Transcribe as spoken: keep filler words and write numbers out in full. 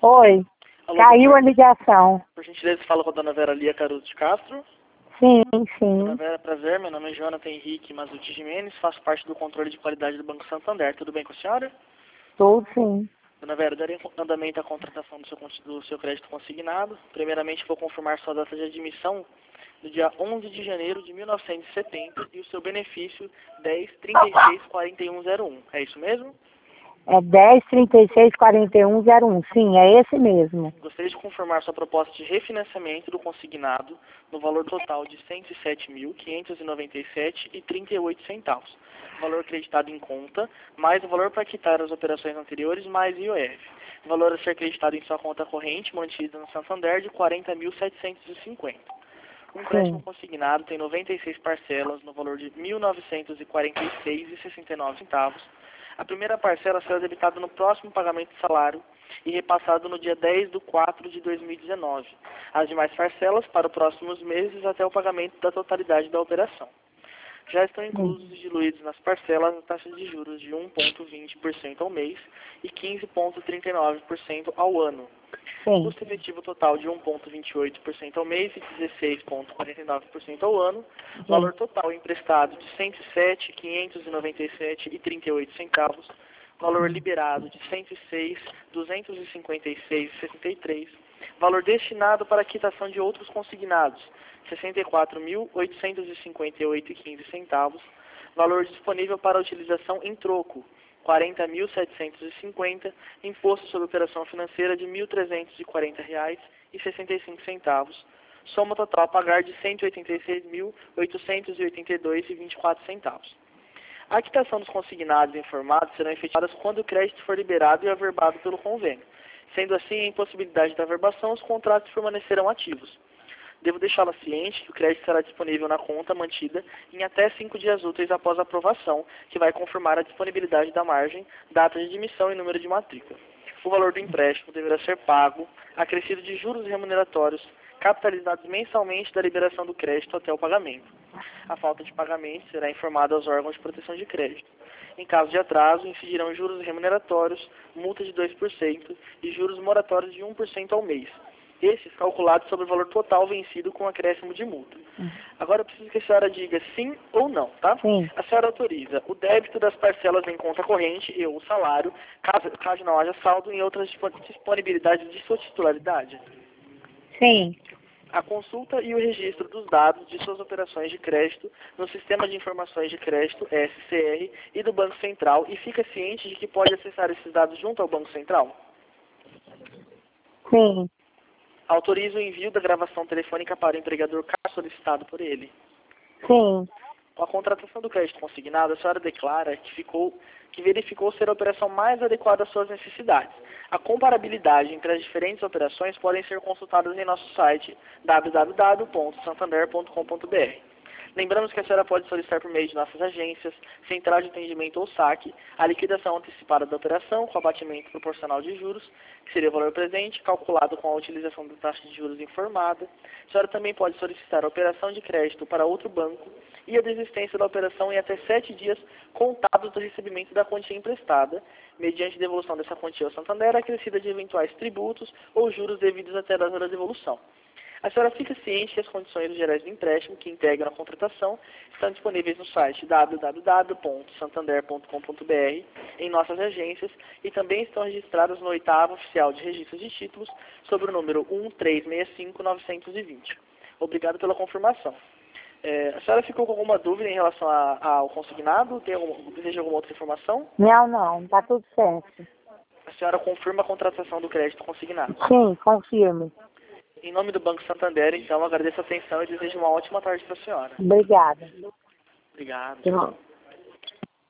Oi, Alô, caiu doutor. a ligação. Por gentileza, fala com a dona Vera Lia Caruso de Castro. Sim, Dona sim, Vera, prazer. Meu nome é Jonathan Henrique Mazuti Jimenez, faço parte do controle de qualidade do Banco Santander. Tudo bem com a senhora? tudo sim. Dona Vera, darei andamento à contratação do seu, con- do seu crédito consignado. Primeiramente, vou confirmar sua data de admissão no dia onze de janeiro de mil novecentos e setenta e o seu benefício dez trinta e seis quarenta e um zero um. É isso mesmo? É dez, trinta e seis, quarenta e um, zero um. Sim, é esse mesmo. Gostaria de confirmar sua proposta de refinanciamento do consignado no valor total de cento e sete mil, quinhentos e noventa e sete reais e trinta e oito centavos. Valor acreditado em conta, mais o valor para quitar as operações anteriores, mais I O F. Valor a ser acreditado em sua conta corrente, mantida no Santander, de quarenta mil setecentos e cinquenta. Um empréstimo Sim, consignado tem noventa e seis parcelas no valor de mil novecentos e quarenta e seis reais e sessenta e nove centavos. A primeira parcela será debitada no próximo pagamento de salário e repassado no dia dez de quatro de dois mil e dezenove. As demais parcelas para os próximos meses até o pagamento da totalidade da operação. Já estão sim, inclusos e diluídos nas parcelas a taxa de juros de um vírgula vinte por cento ao mês e quinze vírgula trinta e nove por cento ao ano. sim, Custo efetivo total de um vírgula vinte e oito por cento ao mês e dezesseis vírgula quarenta e nove por cento ao ano. Valor sim, total emprestado de cento e sete mil, quinhentos e noventa e sete reais e trinta e oito centavos. Valor sim, liberado de cento e seis mil, duzentos e cinquenta e seis reais e sessenta e três centavos. Valor destinado para quitação de outros consignados, sessenta e quatro mil, oitocentos e cinquenta e oito reais e quinze centavos. Valor disponível para utilização em troco, quarenta mil setecentos e cinquenta, imposto sobre operação financeira de mil trezentos e quarenta reais e sessenta e cinco centavos. Soma total a pagar de cento e oitenta e seis mil, oitocentos e oitenta e dois reais e vinte e quatro centavos. A quitação dos consignados informados serão efetivadas quando o crédito for liberado e averbado pelo convênio. Sendo assim, a impossibilidade da averbação, os contratos permanecerão ativos. Devo deixá-la ciente que o crédito será disponível na conta mantida em até cinco dias úteis após a aprovação, que vai confirmar a disponibilidade da margem, data de admissão e número de matrícula. O valor do empréstimo deverá ser pago, acrescido de juros remuneratórios, capitalizados mensalmente da liberação do crédito até o pagamento. A falta de pagamento será informada aos órgãos de proteção de crédito. Em caso de atraso, incidirão juros remuneratórios, multa de dois por cento e juros moratórios de um por cento ao mês. Esses calculados sobre o valor total vencido com acréscimo de multa. Agora eu preciso que a senhora diga sim ou não, tá? sim, A senhora autoriza o débito das parcelas em conta corrente e ou o salário, caso, caso não haja saldo em outras disponibilidades de sua titularidade. sim, A consulta e o registro dos dados de suas operações de crédito no Sistema de Informações de Crédito, S C R, e do Banco Central, e fica ciente de que pode acessar esses dados junto ao Banco Central? sim, Autoriza o envio da gravação telefônica para o empregador caso solicitado por ele. sim, Com a contratação do crédito consignado, a senhora declara que, ficou, que verificou ser a operação mais adequada às suas necessidades. A comparabilidade entre as diferentes operações podem ser consultadas em nosso site w w w ponto santander ponto com ponto b r. Lembramos que a senhora pode solicitar por meio de nossas agências, central de atendimento ou saque, a liquidação antecipada da operação com abatimento proporcional de juros, que seria o valor presente, calculado com a utilização da taxa de juros informada. A senhora também pode solicitar a operação de crédito para outro banco e a desistência da operação em até sete dias contados do recebimento da quantia emprestada, mediante devolução dessa quantia ao Santander, acrescida de eventuais tributos ou juros devidos até a data da devolução. A senhora fica ciente que as condições gerais do empréstimo que integram a contratação estão disponíveis no site w w w ponto santander ponto com ponto b r, em nossas agências, e também estão registradas no oitavo Oficial de Registros de Títulos, sob o número um três seis cinco nove dois zero. Obrigado pela confirmação. É, a senhora ficou com alguma dúvida em relação a, ao consignado? Tem algum, deseja alguma outra informação? não, não, tá tudo certo. A senhora confirma a contratação do crédito consignado. Sim, confirme. Em nome do Banco Santander, então, agradeço a atenção e desejo uma ótima tarde para a senhora. Obrigada. Obrigado. Tchau.